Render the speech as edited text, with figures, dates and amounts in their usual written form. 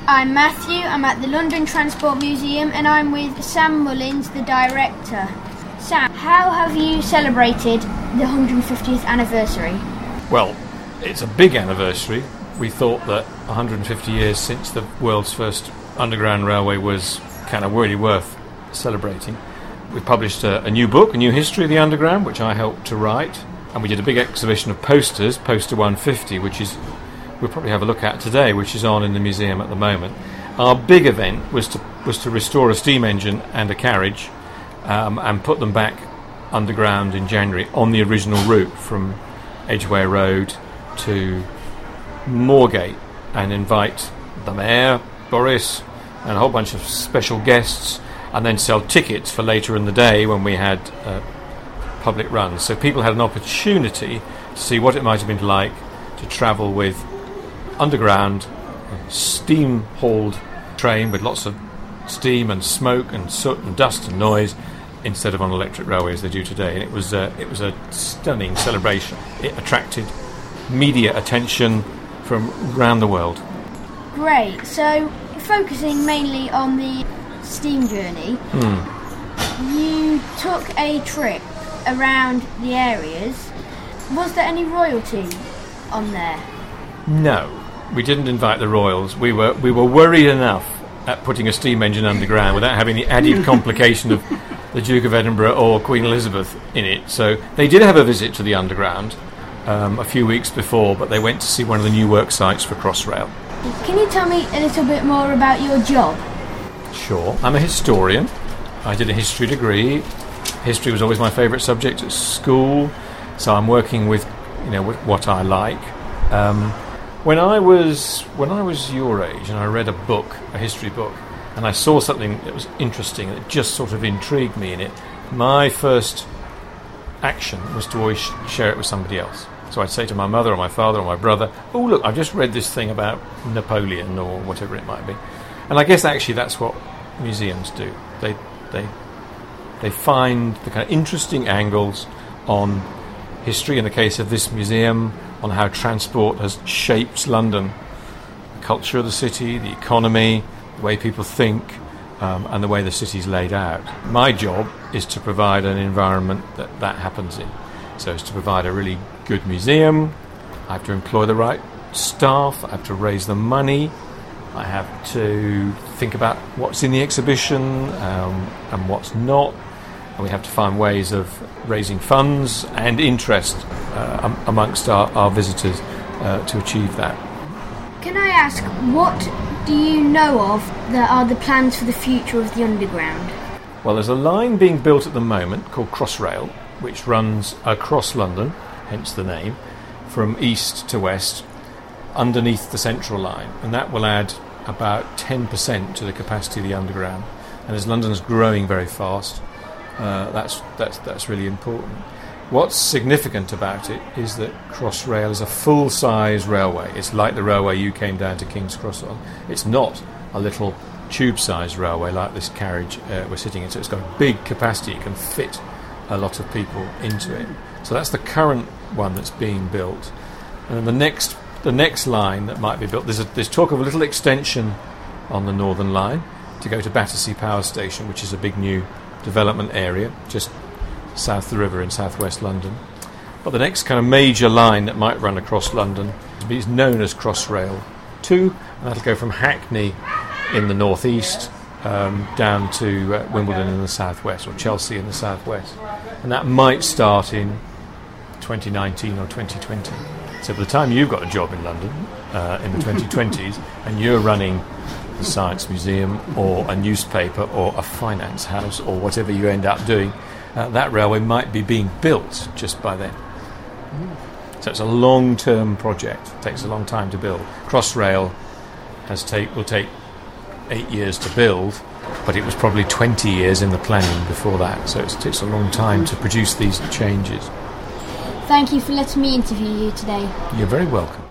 I'm Matthew, I'm at the London Transport Museum and I'm with Sam Mullins, the director. Sam, how have you celebrated the 150th anniversary? Well, it's a big anniversary. We thought that 150 years since the world's first underground railway was kind of really worth celebrating. We published a new book, a new history of the underground, which I helped to write, and we did a big exhibition of posters, Poster 150, which is we'll probably have a look at today, which is on in the museum at the moment. Our big event was to restore a steam engine and a carriage and put them back underground in January on the original route from Edgware Road to Moorgate, and invite the Mayor, Boris, and a whole bunch of special guests, and then sell tickets for later in the day when we had public runs. So people had an opportunity to see what it might have been like to travel with underground, steam-hauled train with lots of steam and smoke and soot and dust and noise, instead of on electric railways they do today. And it was a stunning celebration. It attracted media attention from around the world. Great. So, focusing mainly on the steam journey, you took a trip around the areas. Was there any royalty on there? No, we didn't invite the royals. We were worried enough at putting a steam engine underground without having the added complication of the Duke of Edinburgh or Queen Elizabeth in it. So they did have a visit to the underground a few weeks before, but they went to see one of the new work sites for Crossrail. Can you tell me a little bit more about your job? Sure. I'm a historian. I did a history degree. History was always my favourite subject at school, so I'm working with what I like. When I was your age and I read a history book, and I saw something that was interesting that just sort of intrigued me in it, my first action was to always share it with somebody else. So I'd say to my mother or my father or my brother, "Oh look, I've just read this thing about Napoleon," or whatever it might be. And I guess actually that's what museums do. They find the kind of interesting angles on history, in the case of this museum, on how transport has shaped London, the culture of the city, the economy, the way people think, and the way the city's laid out. My job is to provide an environment that happens in. So it's to provide a really good museum. I have to employ the right staff. I have to raise the money. I have to think about what's in the exhibition and what's not. And we have to find ways of raising funds and interest amongst our visitors to achieve that. Can I ask, what do you know of that are the plans for the future of the Underground? Well, there's a line being built at the moment called Crossrail, which runs across London, hence the name, from east to west, underneath the Central Line, and that will add about 10% to the capacity of the Underground. And as London's growing very fast, that's really important. What's significant about it is that Crossrail is a full-size railway. It's like the railway you came down to King's Cross on. It's not a little tube-sized railway like this carriage we're sitting in. So it's got a big capacity. It can fit a lot of people into it. So that's the current one that's being built. And the next line that might be built, there's talk of a little extension on the Northern Line to go to Battersea Power Station, which is a big new development area just south of the river in southwest London. But the next kind of major line that might run across London is known as Crossrail 2, and that'll go from Hackney in the northeast down to Wimbledon in the southwest, or Chelsea in the southwest. And that might start in 2019 or 2020. So by the time you've got a job in London in the 2020s and you're running the Science Museum or a newspaper or a finance house or whatever you end up doing, that railway might be being built just by then. So it's a long-term project. It takes a long time to build. Crossrail will take 8 years to build, but it was probably 20 years in the planning before that. So it takes a long time to produce these changes. Thank you for letting me interview you today. You're very welcome.